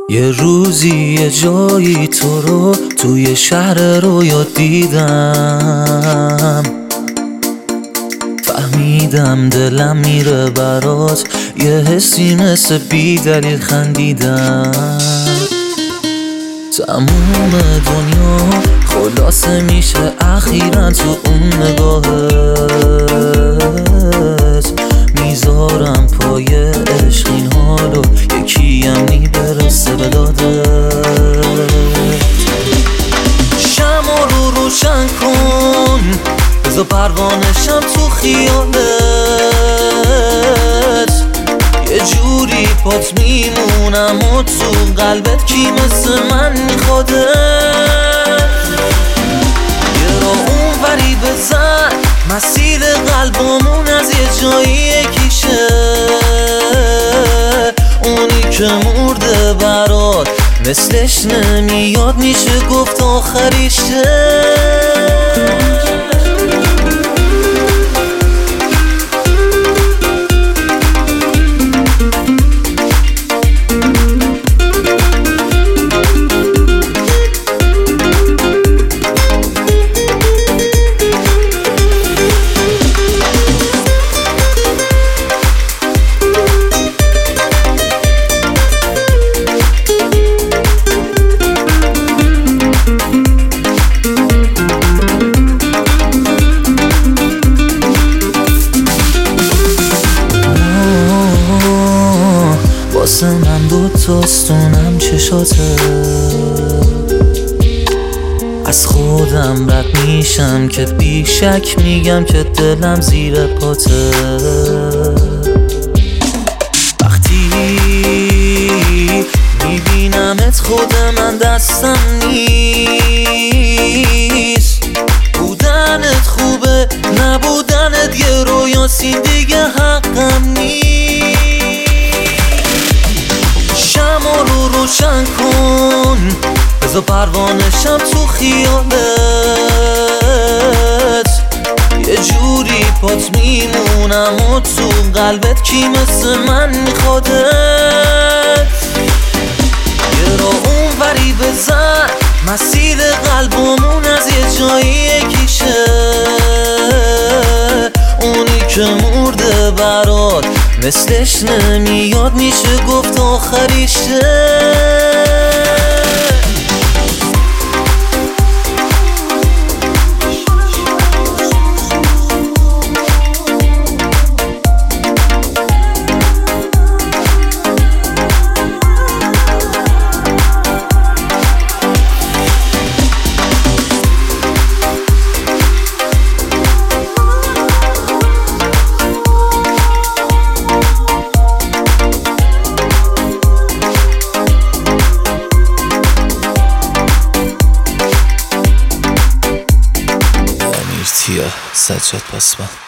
یه روزی یه جایی تو رو توی شهر رویا دیدم، فهمیدم دلم میره برات، یه حسی مثل بی دلیل خندیدم. تموم دنیا خلاصه میشه اخیراً تو اون نگاهت، میذارم پای عشق این حالو، یکیم میبرسه به دادت. شمع رو روشن کن، بذار پروانشم تو خیالت، یه جوری پات میمونم و تو قلبت کی مثل من میخوادت. یه را اون وری بزن، مسیر قلبمون از یه جایی یکیشه، اونی که مرده برات مثلش نمیاد، میشه گفت آخریشه. واسه من دوتاستونم چشاته، از خودم رد میشم که بی شک میگم که دلم زیر پاته. وقتی میبینمت خود من دستم نیست، بودنت خوبه نبودنت یه رویاسی دیگه حقم نیست. شمع رو روشن کن، بذار پروانشم تو خیالت، یه جوری پات میمونم و تو قلبت کی مثل من میخوادت. یه را اون وری بزن، مسیر قلبمون از یه جایی یکیشه، اونی که مرده برات مثلش نمیاد، میشه گفت آخریشه. سجاد پاسبان.